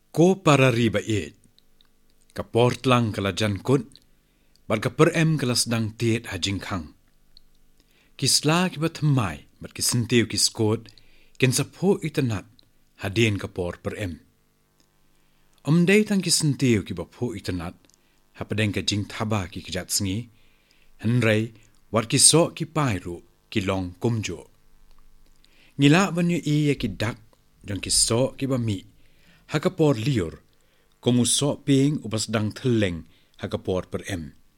Ko para riba it. Kaport lang kalajan kun. Bat kapar kala sedang tiet hajing kang. Kisla kibat hamai. Bat kisentiu kiskot. Ken sapo itanat. Hadien kapor per Day tang kisentiu kibapo itanat. Hapadeng ka jing taba ki kejat sengi. Henrei wat kisok ki pairu ki long kumjo. Ngila banyu iya ki dak. Jang kisok ki bami. Hakapor liur, kumusok ping ubas dang teleng hakapor per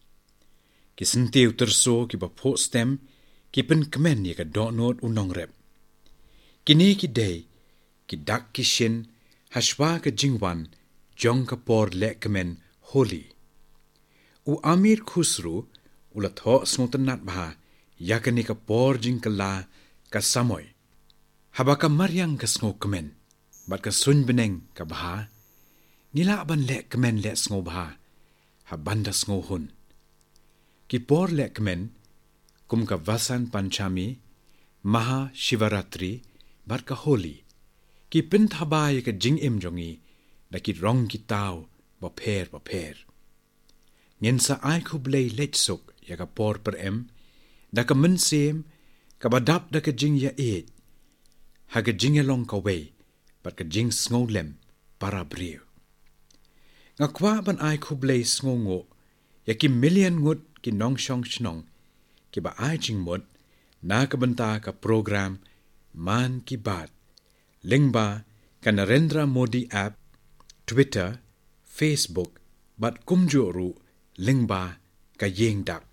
Kisentiu terso ki bapo stem, ki pen kemen ya ka donot unong rep. Kini ki day, ki dak ki shin, haswa ka jingwan, jong kapor le kemen holy. U Amir Khusru, ulat ho smutanat baha, yakani kapor jing kala ka samoy. Habaka maryang ka sngo kemen. Bat ka sun beneng ka baha, nila ban lek kemen lek sngo baha, habanda sngo hun. Kipor lek kemen, kum ka vasan panchami, maha shivaratri, bat ka holi, ki pint habay ka jing jongi, da ki rong ki tau, baper. Ngen sa ay kublay lechsuk, ya ka por per da ka mensem, ka badap da ka jing ya eet, ha ka jing long ka way, bat ka jing sngo lem para briu. Nga kwa ban ay kublay sngo ngo, ya ki million ngut ki nong shong shnong, ki ba ay jing mut, na ka banta ka program Man Ki Baat, lingba ka Narendra Modi app, Twitter, Facebook, bat kumjuru lingba ka yeng dak.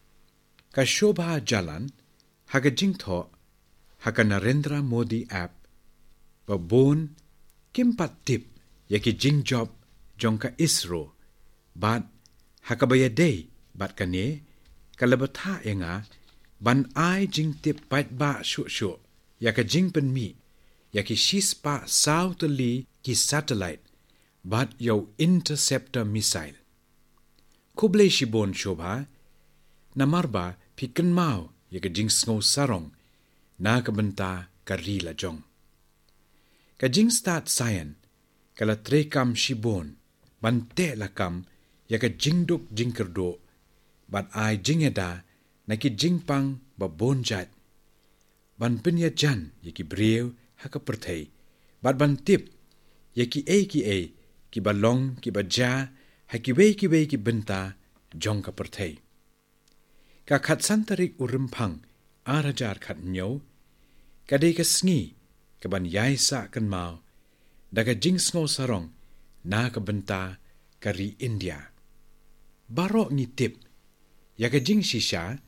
Ka Shobha Jalan, ha ka jing tho, ha ka Narendra Modi app, babon kimpat tip yaki jing job jong ka ISRO bat hakabaya day bat kane kalabata enga ban ai jing tip pat ba shu yaka jing pen mi yaki shispa southly ki satellite bat yo interceptor missile kuble shibon shobha namarba piken mau yaka jing sngo sarong na kabenta karila jong Kajing start sayan, kala trekam shibon, bante lakam, ya ka jingduk jingkerdo, bat ay jingeda, na ki jingpang babonjat. Ban pinya jan, ya ki brew, haka pertay, bat ban tip, ya ki balong, ki baja, haki wei ki benta, jong ka pertay. Ka kat santarik urimpang, arajar kat nyaw, kadai ka sngi, kaban yaisa kan mau, daga jing sngo sarong, na kabenta kari India. Barok ni tip, yaga jing shisha,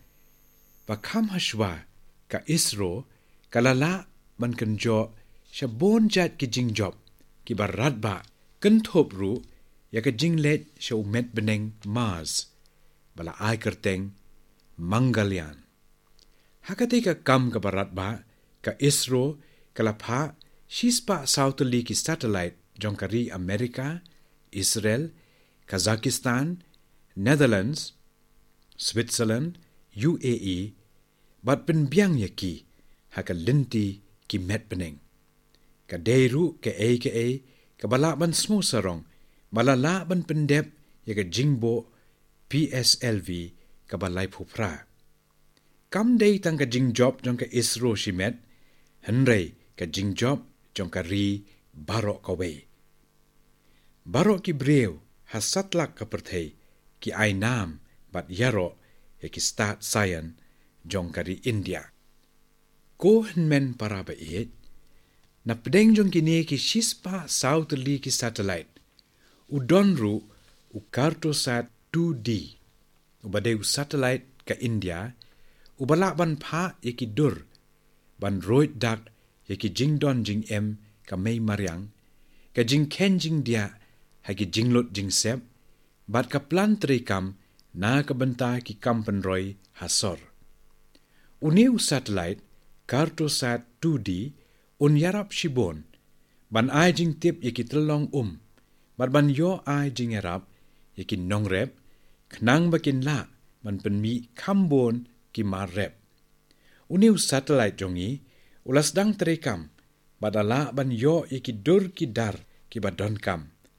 bakam hashwa, ka ISRO, kalala man kenjo, shabon jat ki jing job, ki barat ba, kentop ru, yaga jing let sha umet beneng Mars, bala ay kerteng, Mangalyan. Hakati ka kam ka barat ba, ka ISRO, kalapa shispa southly ki satellite jongkari Amerika, Israel, Kazakhstan, Netherlands, Switzerland, UAE, bat penbiang yaki haka linti ki met beneng. Ka deiru ke ka balak ban small sarong, balala ban pendep yaka jingbo PSLV ka balai pupra. Kam day tang ka jingjob jong ka ISRO shimet, henrei ka jingjob jong ka ri barok ka way. Barok ki brew hasatlak ka pertay ki ay nam bat yaro ya ki start sayan jong ka ri India. Ko henmen para ba na pedeng jong kini ki shispa southly ki satellite. Udonru u Cartosat 2D. Ubade u satellite ka India. Ubalak ban pa ya ki dur. Ban roid dak ya ki jing don jing ka may maryang. Ka jing ken jing dia ha ki jing lot jing sep. Bat ka plan trikam na ka benta ki kampen roy hasor. Uniu satellite Cartosat 2D unyarap shibon. Ban ay jing tip ya ki telong Bat ban yo ay jing yarap ya ki nongrep. Knang bakin la ban penmi kambon ki marrep. Uniu satellite jongi ulas dang terekam. Badala ban yo ya ki dur ki dar ki badon kam.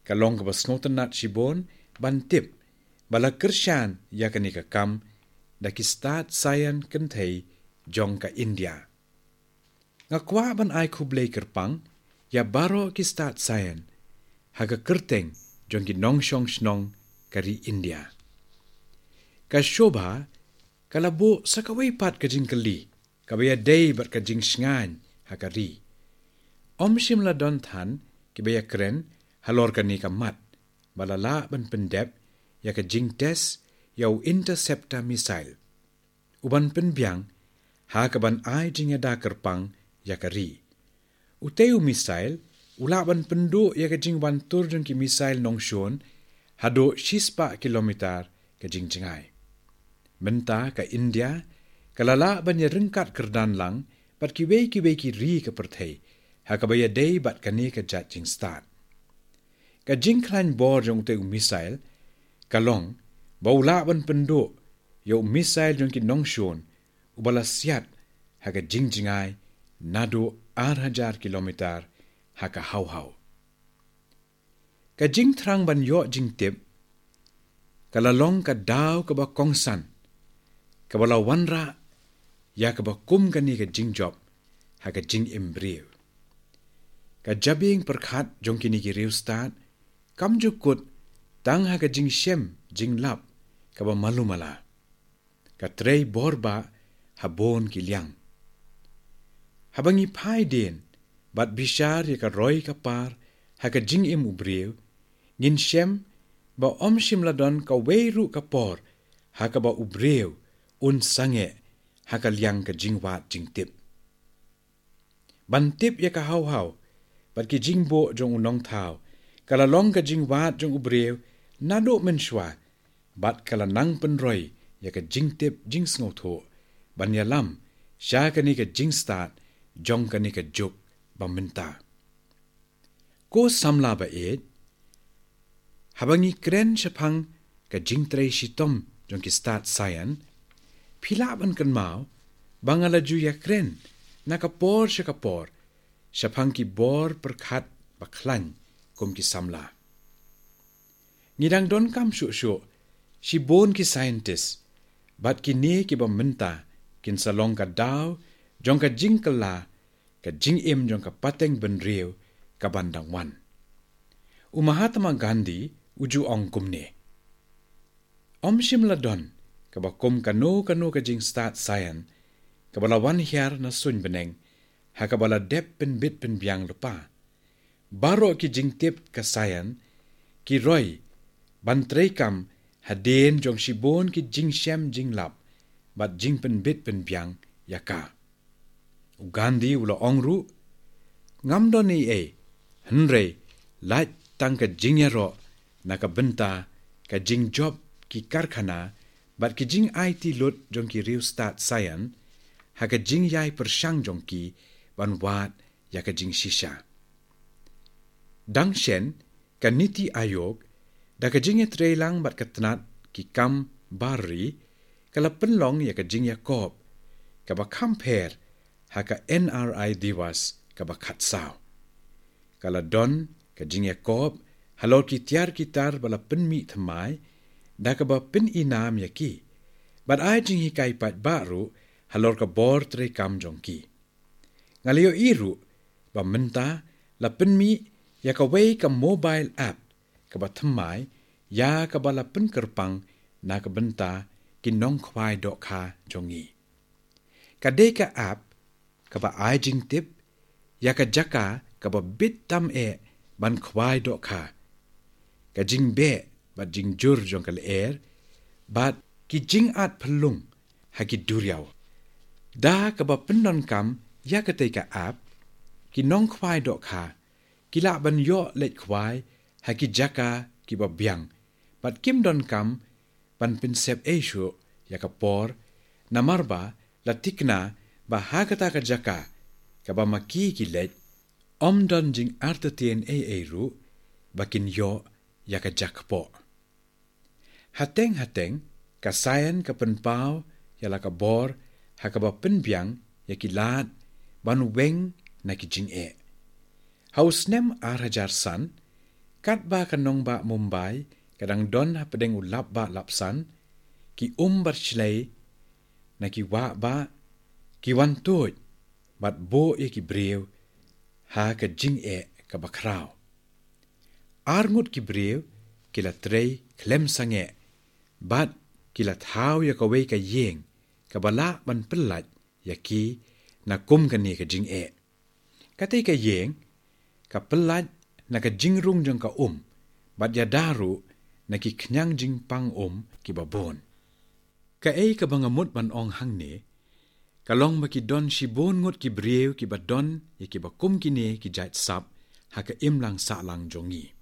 kalong ka basngotanat sibon bantip bala Kersyan ya kani ka kam daki start sayan kenthei jong ka India. Ngakwa ban ai kublei kerpang ya baro ki start sayan haga kerteng jong ki nongshong snong kari India. Ka Shobha kalabo sakawai pat ka jingkali kabaya day bat ka jing sngan hakari. Om Shimla don than kibaya kren halor ka ni ka mat balala ban pendep ya ka jing test yau interceptor missile. Uban penbiang ha ka ban ai jing ada kerpang ya kari. Uteu missile ula ban pendu ya ka jing wan tur jong ki missile nongshon hado 6 kilometer ka jing jingai. Menta ka India, kalala ban ya rengkat kerdan lang, bat kiwei ki ri ka perthei, ha ka baya day bat kani ka jat jing start. Ka jing klan bor jong te missile, kalong, baula ban penduk, yo missile jong ki nongshon, ubala siat, ha ka jing jingai, nado 8,000 kilometer, ha ka hau-hau. Ka jing terang ban yo jing tip, kalalong ka daw ka ba kongsan, kabala wanra ya kaba kum kani ka jing job ha ka jing embryo. Ka jabing perkhat jong kini ki riu start kam jukut tang ha ka jing shem jing lap kaba malu mala. Ka trei borba habon ki liang. Habangi pai den bat bishar ya ka roy ka par ha ka jing em ubryo ngin shem ba om Shimladon ka weiru ka por ha ka ba ubryo un sange haka liang ka jingwat jingtip. Bantip ya ka hau-hau, bat ki jingbo jong unong tau, kala long ka jingwat jong ubreo, nado menshwa, bat kala nang penroy ya ka jingtip jing sngoto, ban ya lam, sya ka ni ka jing start, jong ka ni ka juk, bamenta. Ko samla ba ed, habangi kren syapang ka jing tray shitom jong ki start sayan, Pilaban kan mau, bangalaju ya kren, nakapor siya kapor, siya pangki bor perkat baklan kum ki samla. Ngidang don kam syuk-syuk, si bon ki scientist, bat kini ki bamenta, kin salong ka daw, jong ka jing kala, ka jing im jong ka pateng benriw, ka bandang wan. Mahatma Gandhi, uju ong kumne. Om Shimladon, kabakum kano ka jing start sayan, kabala wan hiar na sun beneng, ha kabala dep pen bit pen biang lupa. Baro ki jing tip ka sayan, ki roy, bantrei kam, haden jong shibon ki jing shem jing lap, bat jing pen bit pen biang yaka. Ugandi ula ongru, ngam doni henrei, lait tang ka jing yaro, na ka benta, ka jing job ki karkhana, bat ki jing IT lut jong ki riu start sayan, ha ka jing yai persyang jong ki, ban wat ya ka jing shisha. Dang shen, ka niti ayog, da ka jing ya trailang bat ka tenat ki kam bari, kala penlong ya ka jing ya kop, ka ba kamper, ha ka NRI diwas, ka ba katsaw. Kala don, ka jing ya kop, halor ki tiar kitar bala penmi thamai, da ka ba pin inam ya ki. Bat ay jing hikay pat baru, halor ka bor tre kam jong ki. Ngaliyo iru, ba menta, la penmi, ya ka way ka mobile app, ka ba thamay, ya ka ba la pen kerpang, na ka benta, kinong kway do ka jongi. Ka de ka app, ka ba ay jing tip, ya ka jaka, ka ba bit tam ban kway do ka. Ka jing be, bat jing jur jong kal bat ki jing at pelung haki duriaw. Da ka ba pendon kam ya ka te ka ap, ki nong kway do ka, ki la ban yo let kway haki jaka ki ba biang, bat kim don kam ban pinsep esyo ya ka por, namarba la tikna ba hakata ka jaka, ka ba maki ki let, om don jing artatien ru, bakin yo ya ka jakpo. Hateng-hateng, kasayan ka penpau, yala ka bor, hakaba penbiang, ya ki laat, ban weng na ki jing Haus nem 8,000 san, kat ba kanong ba Mumbai, kadang don hapadeng ulap ba lapsan, ki bersilai, na ki wa ba, ki wantoj, bat bo ki brew, ha ka jing ka bakraw. Arngut ki brew, ki la trei klem sange, bat ki la thau ka wei ka yeng, ka bala ban pelat, ya ki na kum ka ni ka jing Katay ka yeng, ka pelat na ka jingrung jang ka bat ya daru na ki knyang jing pang ki babon. Ka ka bangamut ban ong hang ne, kalong ba ki don shibon ngut ki brew ki badon ya ki bakum ki ne ki jait sap, ha ka imlang sa lang jongi.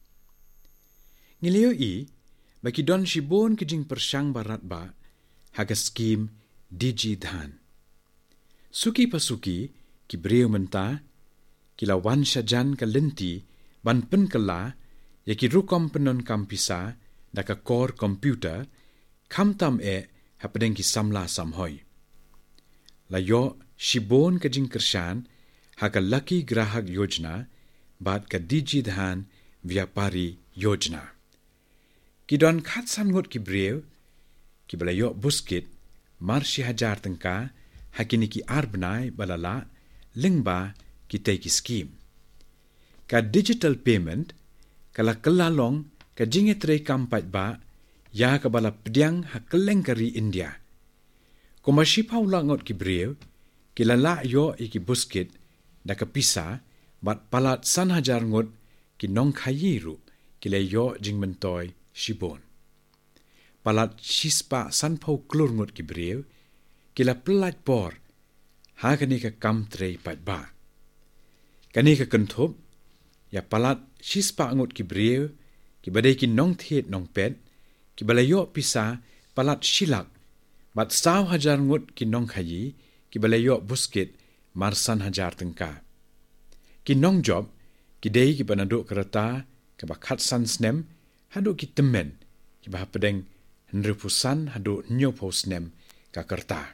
Ngileo ba ki don shibon ki jing persyang barat ba, ha ka skim Digi Dhan. Suki pasuki ki brew menta, kila wan syajan ka lenti, ban pen kela, ya ki rukom penon kampisa, da ka kor komputer, kam tam hapadeng ki samla samhoy. Layo, shibon ka jing kersyan, ha ka Lucky Grahak Yojana, bat ka Digi Dhan Vyapari Yojana. Ki don khatsan ngut ki brew, ki balayo buskit, marsi hajar tengka, hakini ki arbnai balala, lingba ki tay ki skim. Ka digital payment, kala kelalong ka jingetrei kampat ba, ya ka bala pediang ha keleng kari India. Kuma sipaw langot ki brew, kila la yo ki buskit, da ka pisa, bat palat san hajar ngut ki nong kayiru, kila yo jing mentoy shibon. Palat sispa san pau klur ngut ki brew, kila pelat por, ha kani ka kam trei pat ba. Kani ka kentup, ya palat sispa ngut ki brew, ki badai ki nong thiet nong pet, ki balayo pisa palat silak, bat saw hajar ngut ki nong kayi, ki balayo buskit marsan hajar tengka. Ki nong job, ki day ki banaduk kereta, ki bakat san snem, haduk ki temen, ki bahapedeng henripusan haduk nyopo snem ka kereta.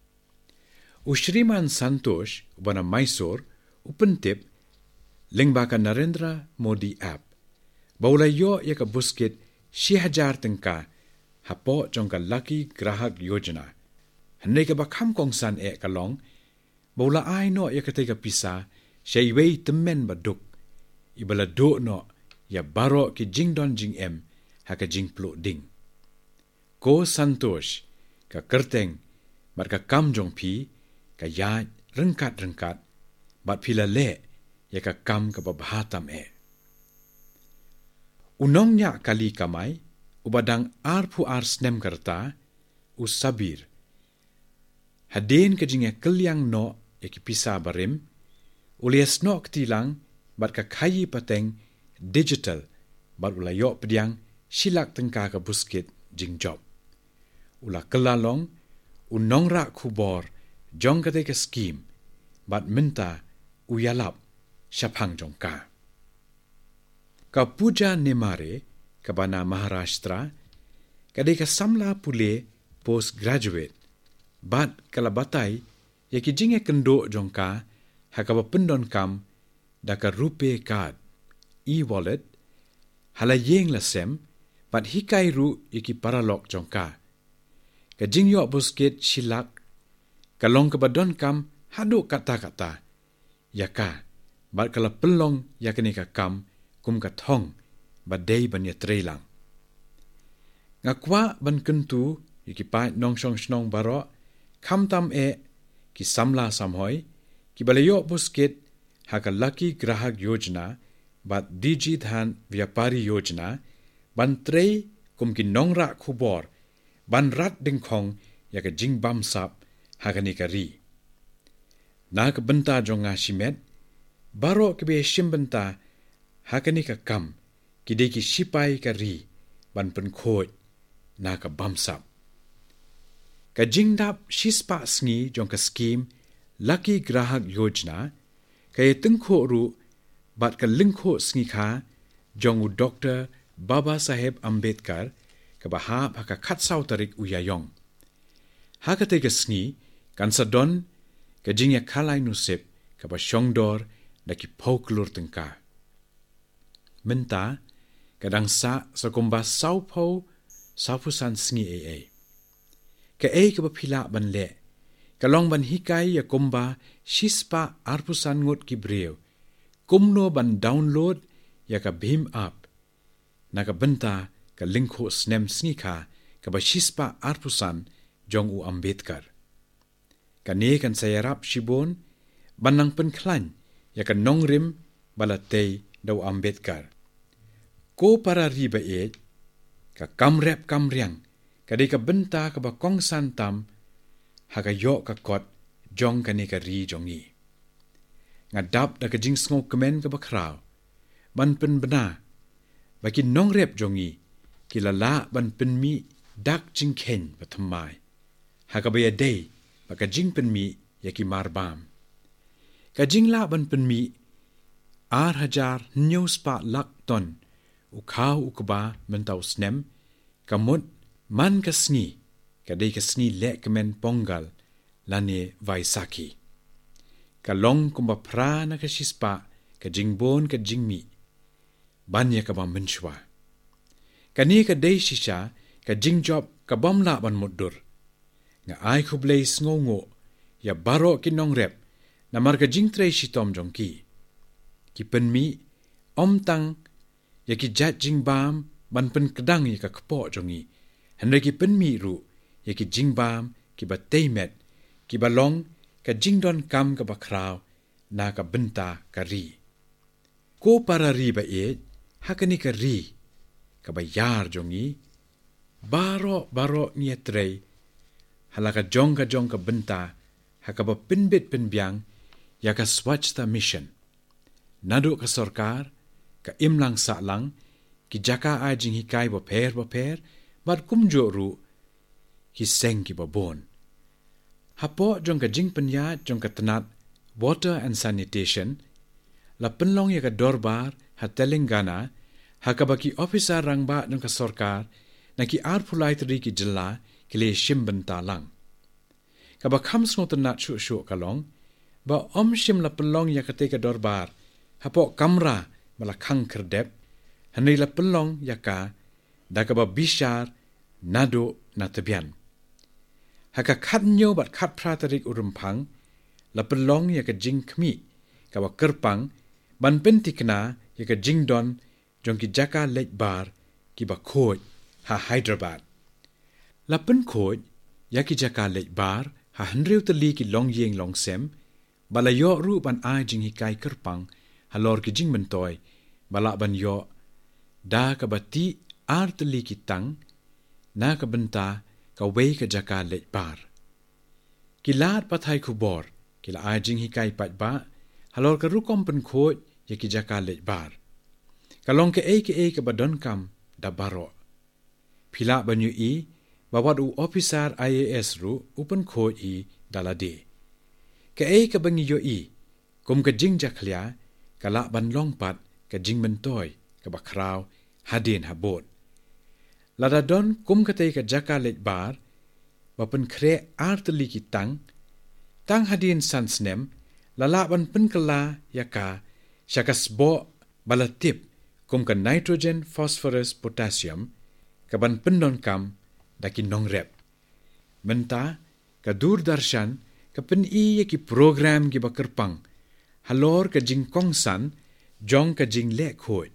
Ushriman Santosh, ubana Mysore, upentip, lingbaka Narendra Modi app. Baula yo ya ka buskit 6,000 tengka, hapo jong ka Lucky Grahak Yojana. Hanay ka bakam kong san kalong, baula ay no ya ka tega pisa, siya iway temen baduk. Ibala do no, ya baro ki jing don jing haka jing pluk ding. Ko Santosh, ka kerteng, mat ka kam jong pi, ka ya rengkat-rengkat, bat pila le, ya ka kam ka babahatam Unong nya kali kamay, ubadang arpu snem kerta, usabir. Hadin ka jingya kelyang no, ya ki pisa barim, ulias no ktilang, bat ka kayi pateng, digital, bat ulayo pediang, silak tengka ka buskit, jing job. Ula kelalong, unong rak kubor, jong kate ka skim, bat minta, uyalap, syapang jong ka. Ka Puja Nemare, ka bana Maharashtra, kadai ka samla pule postgraduate, bat kalabatay, ya ki jingya kendo jong ka, hakaba pendon kam, da ka rupe card, e-wallet, halayeng lasem, bat hikay ru iki paralok jong ka. Ka jingyo buskit silak, kalong kabadon kam, haduk kata-kata, ya ka, bat kala pelong ya kani ka kam, kum ka thong, badai ban ya trelang. Ngakwa ban kentu, iki pait nong song snong baro, kam tam ki samla samhoy, ki balayo buskit, haka Lucky Grahak Yojana, bat Digi Dhan Vyapari Yojana, ban trei kum ki nongrak kubor, ban rat dingkong, ya ka jing bam sap, haka ni ka ri. Na ka benta jong nga shimet, baro ke be shimbenta, haka ni ka kam, ki de ki shipai ka ri, ban pen khoj, na ka bam sap. Ka jing dap shispa sngi jong ka skim, Lucky Grahak Yojana, kaya tengkho ru, bat ka lingkho sngi ka, jong u Dr. Baba Saheb Ambedkar, ka bahap haka katsaw tarik uyayong. Haka te ka sngi, kan sadon, ka jingya kalay nusip, ka ba syongdor, da ki pauklur tengka. Menta, kadang sa kumba saupusan sngi ee. Ka ka bapila ban le, kalong ban hikai ya kumba shispa arpusan ngot ki breu, kumno ban download ya ka bhim app, na ka benta ka linkho snem sngi ka ba shispa arpusan jong u Ambedkar. Ka ne kan sayarap shibon, banang penklan ya ka nongrim balatay daw Ambedkar. Ko para riba ka kamrep kamriang, kadai ka benta ka ba kong santam, haka yo ka kot jong ka ne ka ri jongi. Ngadap da ka jing sngo kemen ka ba kraw, ban pen bena, baki nongrep jongi, kilala ban pen mi dak jing ken batamai. Haka ba ya day, baka jing pen mi yaki marbam. Ka jing la ban pen mi, hajar nyos pa lak ton, ukaw ukaba mentaw snem, kamut man ka sngi, kadai ka sngi le kemen ponggal, lane Vaisakhi. Kalong kumba pra na ka shispa, ka jingbon ka jingmi, banya ka ba menshwa. Kani ka day shisha, ka jingjob ka bomla ban mudur. Nga ay kublay sngongo, ya baro kinongrep, na marga jingtray shitom jongki. Ki penmi, omtang, ya ki jat jingbam, ban pen kedang ya ka kepo jongi. Henry ki penmi ru, ya ki jingbam, ki ba taymet, ki ba long, ka jingdon kam ka ba kraw, na ka benta ka ri. Ko para ri ba hakani ka ri, ka ba yar jongi, baro niya tray, halaka jong ka benta, haka ba pinbit pinbyang, ya ka Swachhta Mission. Nado ka sorkar, ka imlang sa lang, ki jaka ay jing hikay ba per, bat kumjo ru, ki seng ki ba bon. Hapo jong ka jing penyat jong ka tenat water and sanitation, la penlong ya ka dorbar ha Telangana, haka ba ki officer rangba jong ka sorkar, na ki arpulay teri ki jela, ki le shimben talang. Ka ba khams ngo tenat syuk kalong, ba shim la penlong ya ka te ka dorbar, hapo kamra bala khang kerdep, hanay la penlong ya ka, da ka ba bishar, nado na tebian. Haka khat nyo bat khat pratarik urumpang, la penlong ya ka jing kmi, ka ba kerpang, ban pentikna ya ka jing don, jong ki jaka lej bar, ki ba khoj, ha Hyderabad. La pen khoj, ya ki jaka lej bar, ha henriw tali ki long yeng long sem, bala yo ru ban ay jing hikay kerpang, halor ki jing mentoy, bala ban yo, da ka ba ti ar tali ki tang, na ka benta, ka way ka jaka lej bar. Kilat patay kubor, kila ay jing hikay pat ba, halor ka rukom pen khoj, ya ki jaka lej bar. Kalong ka ka ba don kam, da baro. Pila banyu bawat u officer IAS ru upan khoj dalade. Ka bangi yo kum ka jing jaklia, kala ban longpat, ka jing mentoy, ka ba kraw, hadin habot. Lada don kum ka ka jaka lej bar, bapen kre arteli ki tang hadin sansnem, lala ban penkala yaka, syakasbo balatip, kum ka nitrogen, phosphorus, potassium, ka ban pendon kam, daki nongrep. Menta, ka Doordarshan, ka pen ki program ki bakerpang, halor ka jing kongsan, jong ka jing le khoj.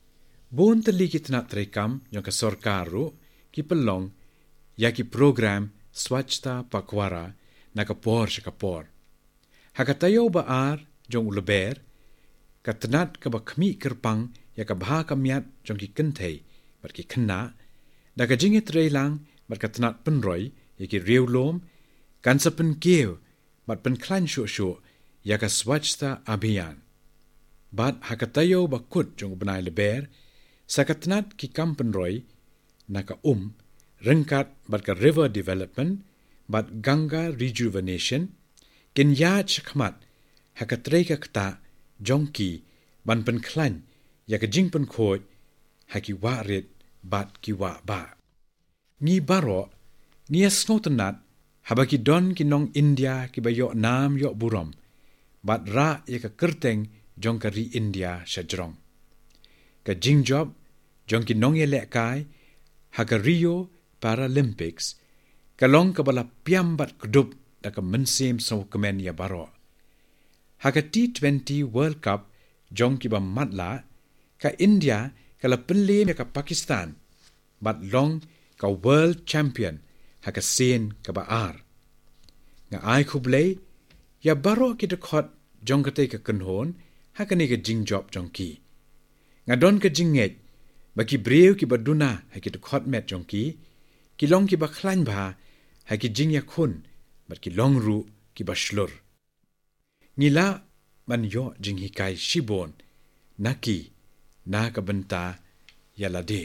Bon tali ki tenat rekam, yung ka sorkaru, ki pelong, ya ki program Swachhta Pakhwara, na kapor siya kapor. Hakatayo ba jong uleber, ka tenat ka ba kmi kerpang, ya ka baha kamyat jong ki kentay, bar ki kena, da ka jingit lang, bar ka tenat penroy, ya ki riewlom, kan sa pen kiew, bar pen klan syuk, ya ka Swachhta Abhiyan. Bat hakatayo ba kut jong benay leber, sa ka tenat ki kampenroy, na ka rengkat bat ka river development, bat Ganga rejuvenation, kinyat syakmat, hakatrey ka kta, jongki, ban pen klan, ya ka jing pen khoj, haki warit, bat ki wa ba. Ngi baro, ngi asno tenat, habaki don ki nong India ki ba yo nam yo burom, bat ra ya ka kerteng jong ka ri India syajrong. Ka jing job, jong ki nong ye le kai haga Rio Paralympics kalong ka bala piambat kudup da ka mensem so kemen ya baro haga T20 World Cup jong ki ba matla ka India kala penle ka Pakistan bat long ka World Champion haga sen ka ba ar nga ai khuble ya baro ki de khot jong ka te ka kanhon haga ni ka jing job jong ki nga don ka jing nget ba ki breu ki ba duna ha ki de khot met jong ki long ki ba khlan ba ha ki jing ya khun bat ki long ru ki ba shlur ngila man yo jing hi kai shibon naki na ka benta yala de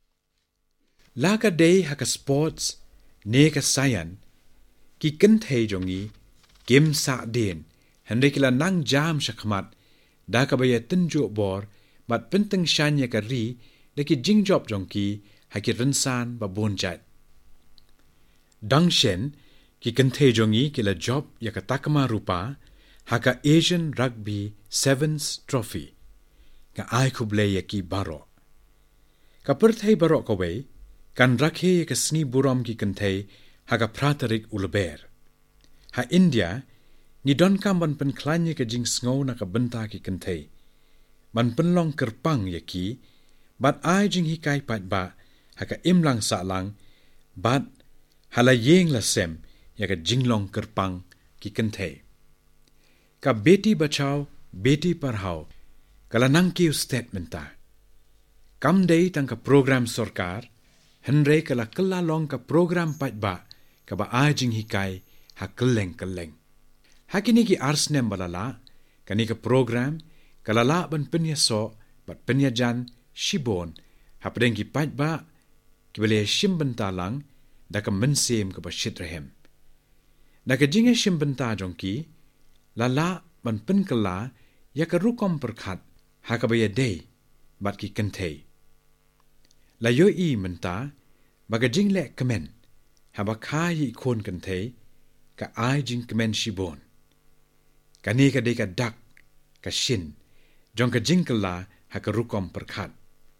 la ka de ha ka sports ne ka sayan ki kan thei jongi game sa den hande kila nang jam shakmat da ka ba ya tinjo bor bat penteng shanya ka ri de ki jing job jongki ha ki rinsan ba bon jat dang shen ki kan thei jongi kila job ya ka takma rupa haka Asian Rugby Sevens Trophy ka ai khuble ya ki baro ka perthai baro ka we kan rakhe ka sni buram ki kan thei haka pratarik ulber ha India ni don kam ban pen klanye ka jing sngo na ka benta ki kan thei ban pen long kerpang ya ki bat ai jing hi kai pat ba haka imlang sa lang bat hala yeng la sem ya ka jinglong kerpang ki kan thei ka beti bachao beti parhao kala nang ki statement ta kam dei tang ka program sarkar henre kala kala long ka program pat ba ka ba ai jing hi kai ha keleng hakini ki arsnem balala kani ka program kala la ban penya so bat penya jan shibon hapdeng ki pat ba ki bele shim benta lang da ka mensem ka ba shit rehem da ka jinge shim benta jongki lala ban pen kala ya ka rukom perkhat ha ka ba ya dei bat ki kentei la yo i menta ba ka jing le kemen ha ba kha yi khon kentei ka ai jing kemen shibon kani ka de ka dak ka shin jong ka jing kala ha ka rukom perkhat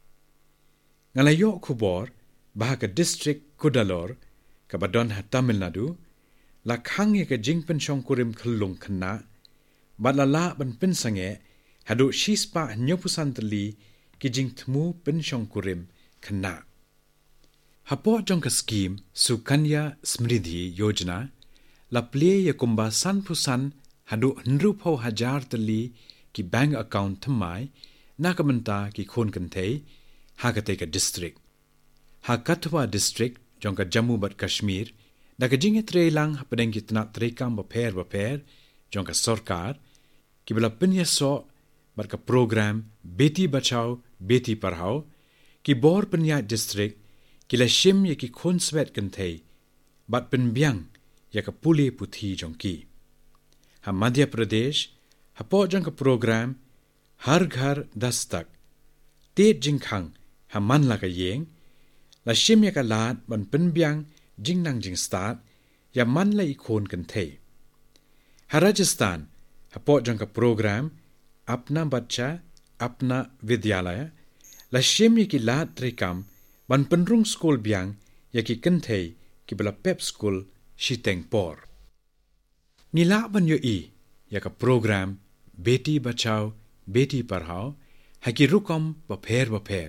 ngalayo khubor ba ka district Kudalor ka badon ha Tamil Nadu la khang ye ka jing pen shong kurim khulung khna badala ban pen sange hadu shispa nyopusantli ki jing thmu pen shong kurim khna hapo jong ka scheme Sukanya Smridhi Yojana la ple ye kumba san phusan hadu nru pho hajar tali ki bank account thamai nakamanta ki khon kan thei hakate ka district Hakatwa district jongka Jammu bat Kashmir daga jinge trelang hapadeng kitna trekam ba pher jongka sarkar kibla pinya so bat ka program beti bachao beti parhao ki bor pinya district kila shim ye ki khon swet kan thei bat pin byang ya ka puli puthi jongki ha Madhya Pradesh hapo jongka program har ghar dastak te jingkhang ha man la ka yeng la shim ya ka lat ban pen byang jing nang jing start ya man la ikhon kan thei ha Rajasthan hapo jang ka program apna bachcha apna vidyalaya la shim ya ki lat trekam ban pen rung school byang ya ki kan thei ki bala pep school shiteng por nila ban yo i ya ka program beti bachao beti parhao ha ki rukom ba pher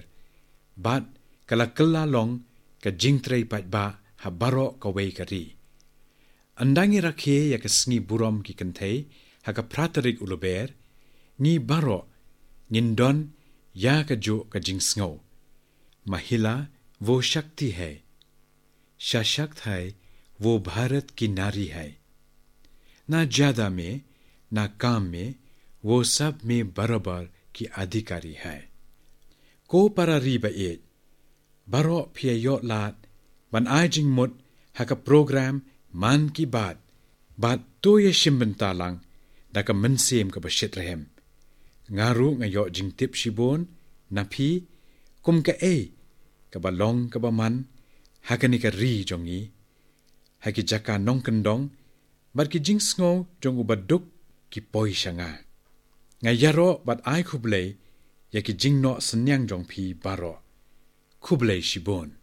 bat kala kala long ka jingtrei pat ba ha baro ka wei kari andangi rakhe ya ka sngi burom ki kanthei ha ka pratarik ulober ni baro nindon ya ka jo ka jing sngo महिला वो शक्ति है सशक्त है वो भारत की नारी है ना ज्यादा में ना काम में वो सब में बराबर की अधिकारी है को parariba e baro phia yo lat ban ai jing mut ha ka program man ki bat to ye shimban talang da ka mensem ka bashit rehem ngaru ngayo jing tip shibon na phi kum ka e ka balong ka ba man ha ka ni ka ri jongi ha ki jaka nong kendong bat ki jing sngo jong u baduk ki poi shanga ngayaro bat ai khuble ya ki jing no senyang jong phi baro kublei shibon